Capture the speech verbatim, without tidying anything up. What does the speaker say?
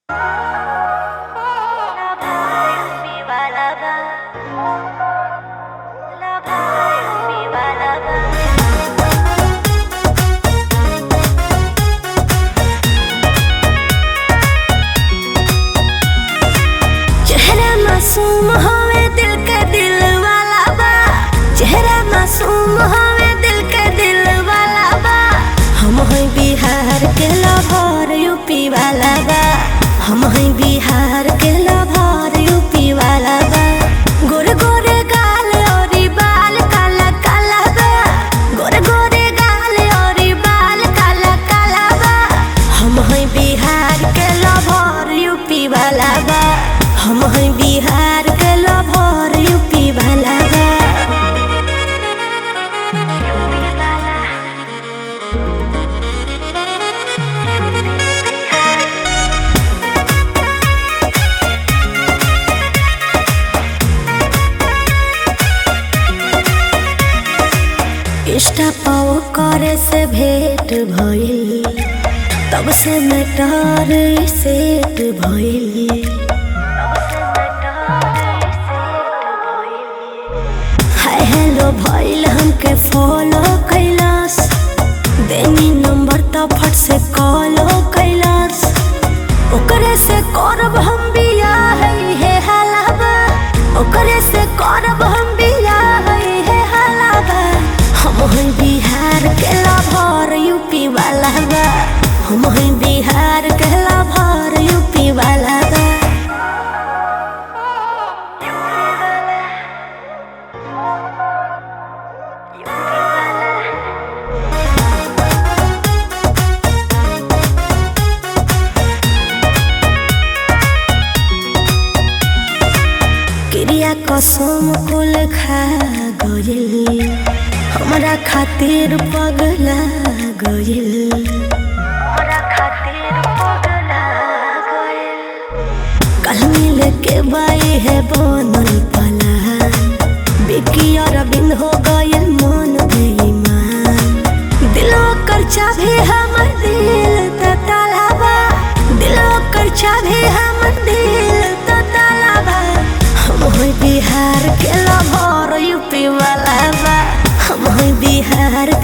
चेहरा मासूम होवे दिल के दिल वाला बा। चेहरा मासूम होवे दिल के दिल वाला बा। हम हैं बिहार के लाहौर यूपी वाला बा। हम हैं बिहार के लाहौर यूपी वाला बा। गोरे गोरे गाल और बाल काला काला बा। गोरे गोरे गाल और बाल काला काला बा। हम हैं बिहार के लाहौर यूपी वाला बा। हम हैं बिहार के लाहौर यूपी वाला बा। इंस्टा पाओ करे से भेंट भइल, तब से मैटर सेट भइल। हाय हेलो भइल हमके फॉलो कैलास। देनी नंबर तो फट से कॉलो कैलास। ओकरे से करब हम बियाह है हलावा। ओकरे से करब हम बियाह है हलावा। हम हैं बिहार के लाहौर यूपी वाला बा। हम हैं बिहार के लाहौर यूपी वाला बा। क्रिया कसम कुल खा गइल। हमरा खातिर पगला गइल। हमरा खातिर पगला गइल। कल मिले के बाई है बनल पला। बेकी और बिन हो गइल मन बेईमान। दिलो कर चाहे हमर दिल त तालाबा। दिलो कर चाहे हमर दिल त तालाबा। हम हैं बिहार के लाहौर यूपी वाला बा। हम हैं बिहार